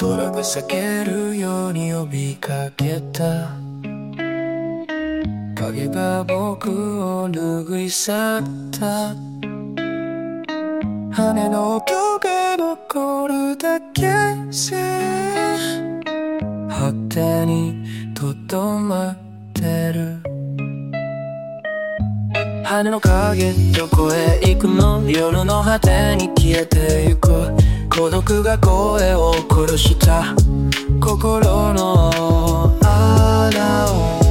空が裂けるように呼びかけた。影が僕を拭い去った。羽の音が残るだけで果てにとどまってる。羽の影どこへ行くの？夜の果てに消えてゆく。孤独が声を殺した心の穴を